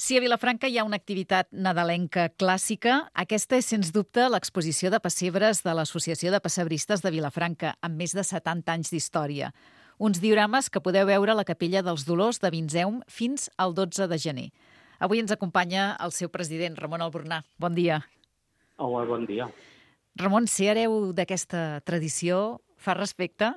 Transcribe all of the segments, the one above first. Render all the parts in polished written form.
Si a Vilafranca hi ha una activitat nadalenca clàssica, aquesta és, sens dubte, l'exposició de pessebres de l'Associació de Pessebristes de Vilafranca, amb més de 70 anys d'història. Uns diorames que podeu veure a la Capella dels Dolors de Vinzeum fins al 12 de gener. Avui ens acompanya el seu president, Ramon Albornà. Bon dia. Hola, bon dia. Ramon, ser hereu d'aquesta tradició fa respecte?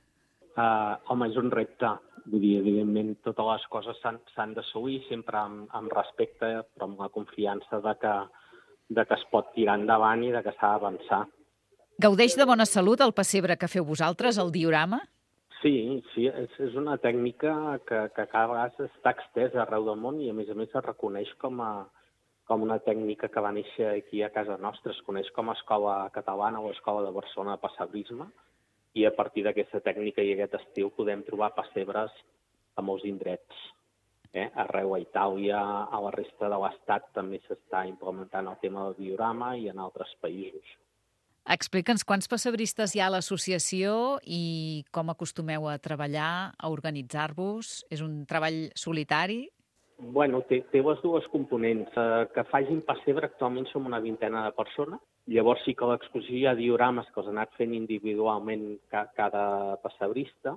Home, és un repte. Vull dir, evidentment, totes les coses s'han d'assolir sempre amb respecte, però amb la confiança de que es pot tirar endavant i de que s'ha d'avançar. Gaudeix de bona salut el pessebre que feu vosaltres, el diorama? Sí, és una tècnica que cada vegada està extesa arreu del món i, a més es reconeix com una tècnica que va néixer aquí a casa nostra. Es coneix com a Escola Catalana o Escola de Barcelona de Pessebrisme, i a partir d'aquesta tècnica i aquest estil podem trobar pessebres a molts indrets. Arreu a Itàlia, a la resta de l'Estat també s'està implementant el tema del diorama i en altres països. Explica'ns quants pessebristes hi ha a l'associació i com acostumeu a treballar, a organitzar-vos. És un treball solitari? Bueno, té les dues components. Que facin pessebre actualment som una vintena de persones. Llavors sí que a l'exposició hi ha diorames que els ha anat fent individualment cada pessebrista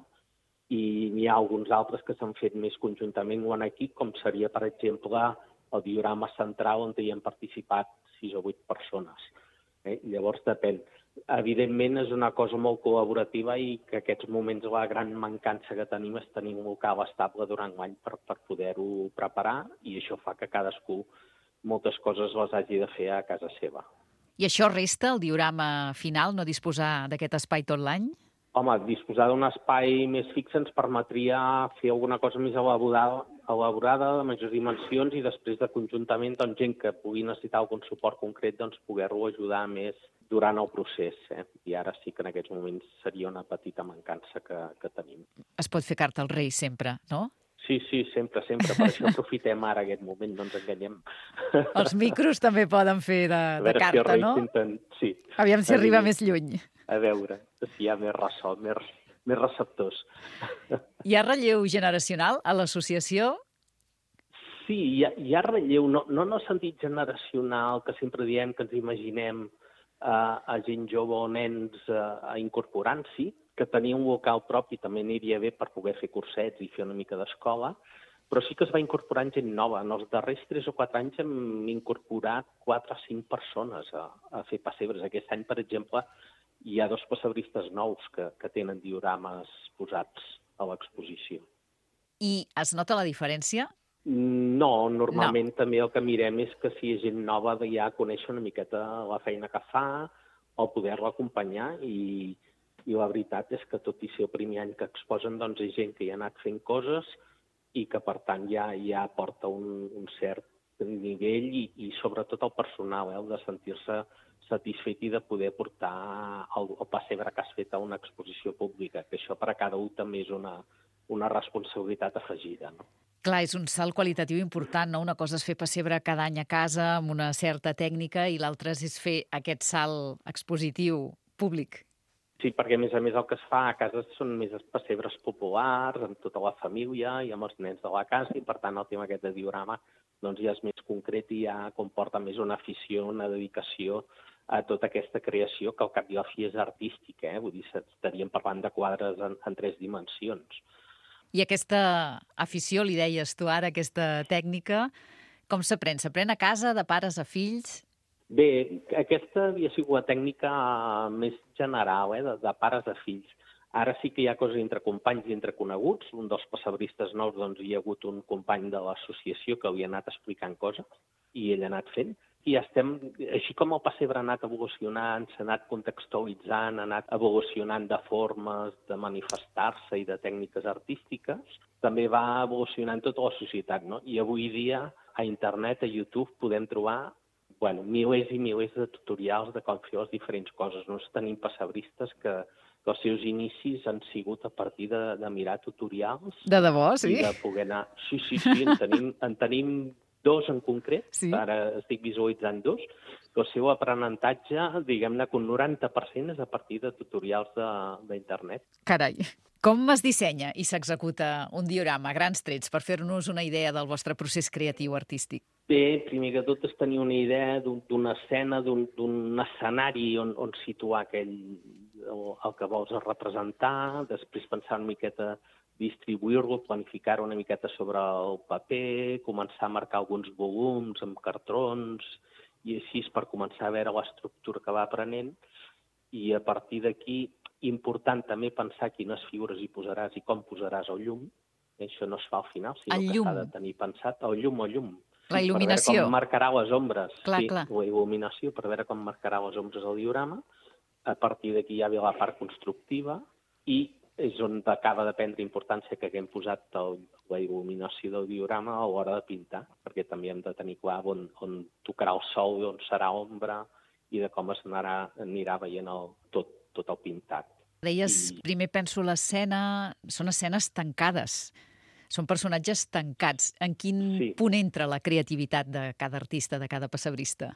i n'hi ha alguns altres que s'han fet més conjuntament o en equip, com seria, per exemple, el diorama central on hi han participat 6 o 8 persones. Llavors depèn. Evidentment és una cosa molt col·laborativa i que aquests moments la gran mancança que tenim és tenir un local estable durant l'any per poder-ho preparar i això fa que cadascú moltes coses les hagi de fer a casa seva. I això resta, el diorama final, no disposar d'aquest espai tot l'any? Home, disposar d'un espai més fix ens permetria fer alguna cosa més elaborada, de majors dimensions i després de conjuntament gent que pugui necessitar algun suport concret poder-lo ajudar més durant el procés. I ara sí que en aquests moments seria una petita mancança que tenim. Es pot fer carta als Reis sempre, no? Sí, sempre. Per això aprofitem ara aquest moment, no ens enganyem. Els micros també poden fer de carta, no? Sí. Aviam si arriba més lluny. A veure si hi ha més ressò, més receptors. Hi ha relleu generacional a l'associació? Sí, hi ha relleu, no en el sentit generacional que sempre diem que ens imaginem a gent jove o nens incorporant-s'hi, que tenir un local propi també aniria bé per poder fer cursets i fer una mica d'escola, però sí que es va incorporant gent nova. En els darrers 3 o 4 anys hem incorporat 4 o 5 persones a fer pessebres. Aquest any, per exemple, hi ha 2 pessebristes nous que tenen diorames posats a l'exposició. I es nota la diferència? No, normalment també el que mirem és que si és gent nova ja conèixer una miqueta la feina que fa o poder-la acompanyar i la veritat és que tot i ser el primer any que exposen és gent que hi ha anat fent coses i que per tant ja aporta un cert nivell i sobretot el personal, el de sentir-se satisfet i de poder portar el pessebre que has fet a una exposició pública, que això per a cada un també és una responsabilitat afegida, no? Clar, és un salt qualitatiu important, no? Una cosa és fer pessebre cada any a casa amb una certa tècnica i l'altra és fer aquest salt expositiu públic. Sí, perquè a més el que es fa a casa són més pessebres populars, amb tota la família i amb els nens de la casa, i per tant el tema aquest de diorama ja és més concret i ja comporta més una afició, una dedicació a tota aquesta creació que al cap i a la fi és artística, Vull dir, estaríem parlant de quadres en 3 dimensions. I aquesta afició, li deies tu ara, aquesta tècnica, com s'aprèn? S'aprèn a casa, de pares a fills? Bé, aquesta havia sigut la tècnica més general, de pares a fills. Ara sí que hi ha coses entre companys i entre coneguts. Un dels pessebristes nous hi ha hagut un company de l'associació que li ha anat explicant coses i ell ha anat fent. I així com el pessebre ha anat evolucionant, s'ha anat contextualitzant, ha anat evolucionant de formes de manifestar-se i de tècniques artístiques, també va evolucionant tota la societat, no? I avui dia a internet, a YouTube, podem trobar milers i milers de tutorials de com fer les diferents coses. Tenim pessebristes que els seus inicis han sigut a partir de mirar tutorials. De debò, sí? I de poder anar... Sí, en tenim 2 en concret, sí? Ara estic visualitzant 2, El seu aprenentatge, diguem-ne que un 90% és a partir de tutorials d'internet. Carai, com es dissenya i s'executa un diorama, grans trets, per fer-nos una idea del vostre procés creatiu artístic? Bé, primer que tot és tenir una idea d'una escena, d'un escenari on situar el que vols representar, després pensar una miqueta distribuir-lo, planificar-ho una miqueta sobre el paper, començar a marcar alguns volums amb cartrons i així per començar a veure l'estructura que va aprenent i a partir d'aquí important també pensar quines figures hi posaràs i com posaràs el llum. Això no es fa al final, sinó que s'ha de tenir pensat el llum. La il·luminació. Per veure com marcarà les ombres. Clar. La il·luminació, per veure com marcarà les ombres al diorama. A partir d'aquí ja ve la part constructiva i és on acaba de prendre importància que haguem posat la il·luminació del diorama a l'hora de pintar, perquè també hem de tenir clar on tocarà el sol i on serà ombra i de com anirà veient tot el pintat. Deies, primer penso l'escena, són escenes tancades, són personatges tancats. En quin punt entra la creativitat de cada artista, de cada pessebrista?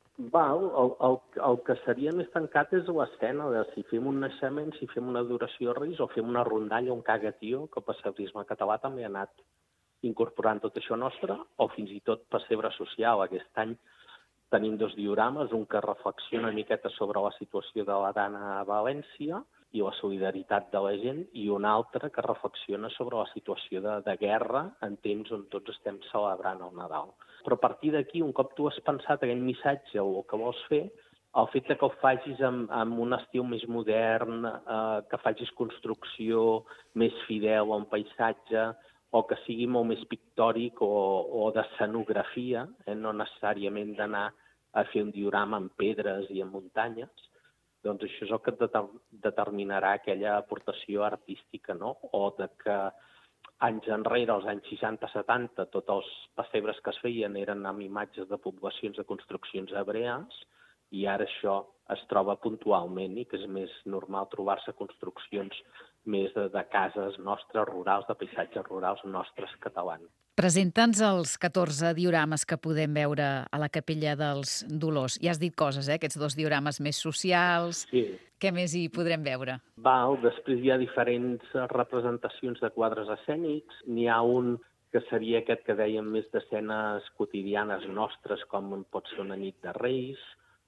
El que seria més tancat és l'escena, de si fem un naixement, si fem una adoració a Reis o fem una rondalla, un cagatió, que el pessebrisme català també ha anat incorporant tot això nostre, o fins i tot pessebre social. Aquest any tenim 2 diorames, un que reflexiona una miqueta sobre la situació de la dana a València i la solidaritat de la gent, i un altre que reflexiona sobre la situació de guerra en temps on tots estem celebrant el Nadal. Però a partir d'aquí, un cop tu has pensat aquell missatge o el que vols fer, el fet que ho facis amb un estil més modern, que facis construcció més fidel a un paisatge, o que sigui molt més pictòric o d'escenografia, no necessàriament d'anar a fer un diorama amb pedres i amb muntanyes, doncs això és el que determinarà aquella aportació artística, no? O de que anys enrere, als anys 60-70, tots els pessebres que es feien eren amb imatges de poblacions de construccions hebrees i ara això es troba puntualment i que és més normal trobar-se construccions més de cases nostres rurals, de paisatges rurals nostres catalans. Presenta'ns els 14 diorames que podem veure a la Capella dels Dolors. Ja has dit coses, aquests 2 diorames més socials. Sí. Què més hi podrem veure? Després hi ha diferents representacions de quadres escènics. N'hi ha un que seria aquest que dèiem més d'escenes quotidianes nostres, com pot ser una nit de Reis.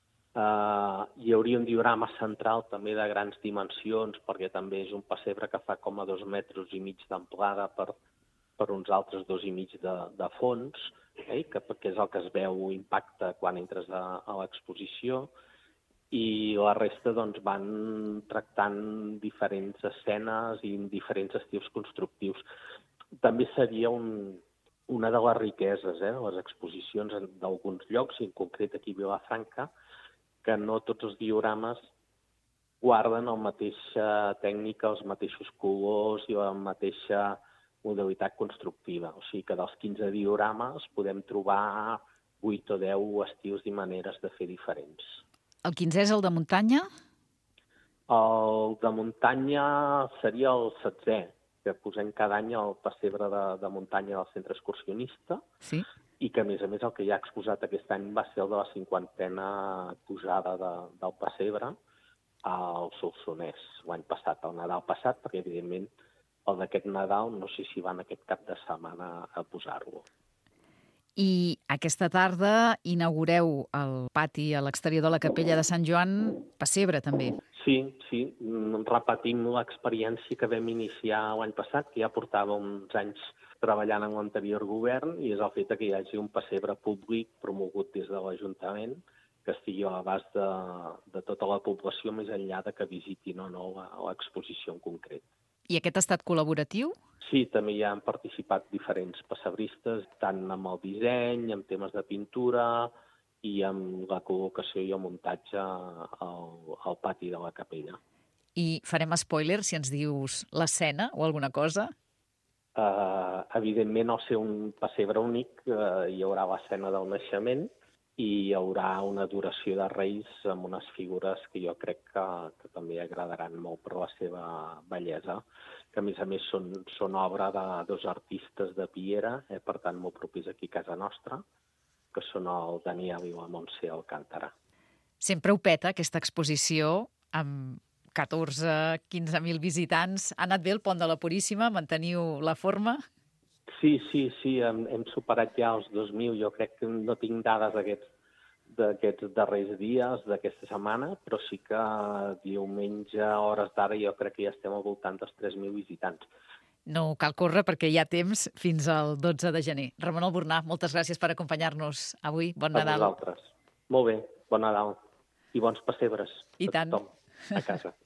Hi hauria un diorama central també de grans dimensions, perquè també és un pessebre que fa com a 2,5 metres d'amplada per uns altres 2,5 metres de fons, que és el que es veu impacte quan entres a l'exposició, i la resta van tractant diferents escenes i diferents estils constructius. També seria una de les riqueses de les exposicions d'alguns llocs, i en concret aquí a Vilafranca, que no tots els diorames guarden la mateixa tècnica, els mateixos colors i la mateixa modalitat constructiva. O sigui que dels 15 diorames podem trobar 8 o 10 estils i maneres de fer diferents. El 15è és el de muntanya? El de muntanya seria el 16è, que posem cada any el pessebre de muntanya del centre excursionista. Sí. I que, a més, el que ja ha exposat aquest any va ser el de la 50a pujada del pessebre al Solsonès, l'any passat, el Nadal passat, perquè, evidentment, el d'aquest Nadal no sé si van aquest cap de setmana a posar-lo. I aquesta tarda inaugureu el pati a l'exterior de la Capella de Sant Joan, pessebre, també. Sí, repetim l'experiència que vam iniciar l'any passat, que ja portava uns anys treballant en l'anterior govern, i és el fet que hi hagi un pessebre públic promogut des de l'Ajuntament que estigui a l'abast de tota la població, més enllà de que visitin o no l'exposició en concret. I aquest ha estat col·laboratiu? Sí, també hi han participat diferents pessebristes, tant amb el disseny, amb temes de pintura i amb la col·locació i el muntatge al pati de la capella. I farem spoiler si ens dius l'escena o alguna cosa? Evidentment, al ser un pessebre únic, hi haurà l'escena del naixement i hi haurà una adoració de Reis amb unes figures que jo crec que també agradaran molt per la seva bellesa, que a més són obra de 2 artistes de Piera, per tant molt propers aquí a casa nostra, que són el Daniel i la Montse Alcántara. Sempre ho peta, aquesta exposició, amb 14-15.000 visitants. Ha anat bé el Pont de la Puríssima? Manteniu la forma? Sí, hem superat ja els 2.000. Jo crec que no tinc dades d'aquests darrers dies, d'aquesta setmana, però sí que diumenge, a hores d'ara, jo crec que ja estem al voltant dels 3.000 visitants. No cal córrer perquè hi ha temps fins al 12 de gener. Ramon Albornà, moltes gràcies per acompanyar-nos avui. Bon Nadal. A vosaltres. Molt bé, bon Nadal. I bons pessebres I tant. a tothom a casa.